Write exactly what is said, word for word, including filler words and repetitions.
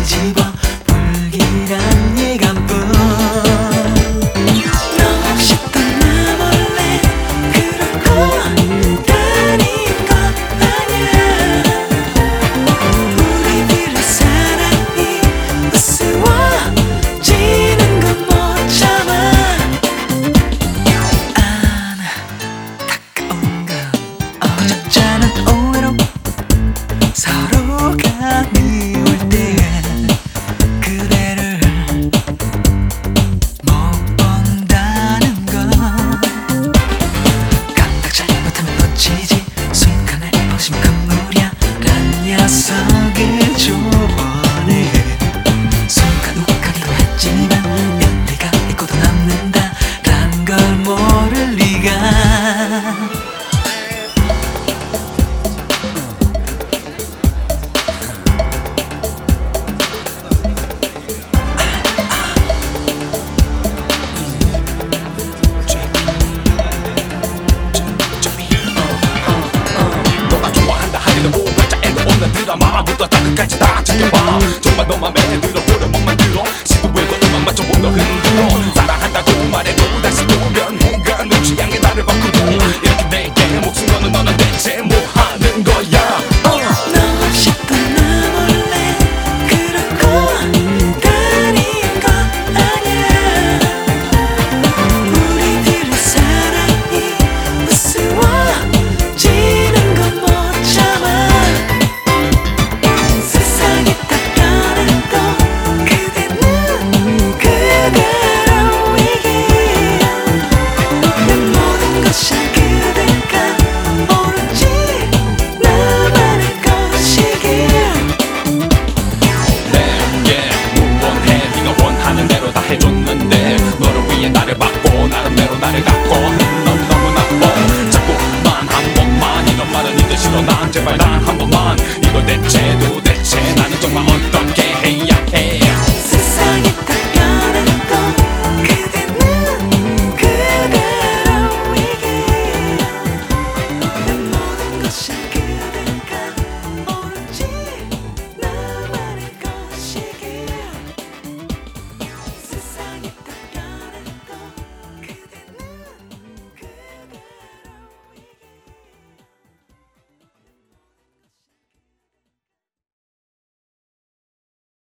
뒤집어 불길한 예감뿐. 너 혹시 또 나 몰래 그러고 다닌 것 아냐. 우리들의 사랑이 우스워지는 건 못 참아. 안타까운 건 어쩌자는 오해로 서로가 미울 때 그대를 못 본다는 건. 깜빡 잘못하면 놓치지 순간에 오심 건물이야 란 녀석을 조언해. 순간 욱하기도 했지만 일리가 있고도 남는다 란 걸 모를 리가. 너가 좋아한다 하기는 오발자에는 없는 드라마부터 다 끝까지 다 챙겨봐. 정말 너만 맘에 들어 보려 몸만 들어 시도해도 음악 맞춰보면 흔들어. 사랑한다고 말해도 다시 보면 뭔가 너 취향에 나를 바꾸고 이렇게 내게 목숨 거는 너는 대체 뭐 하는 거야. 어. 너 혹시 또 나 몰래 그러고 다닌 것 아냐. 우리들의 사랑이 우스워지는 건 못 참아. 세상이 다 변해도 그대는 그대로이기에 내 모든 것이 그대가 오로지 나만의 것이기에. 내게 무언해 네가 원하는 대로 다 해줬는데 너를 위해 나를 받고 나름대로 나를 갖고 넌 너무 나빠. 자꾸만 한 번만 이런 말은 이제 싫어 난 제발 단 한 번만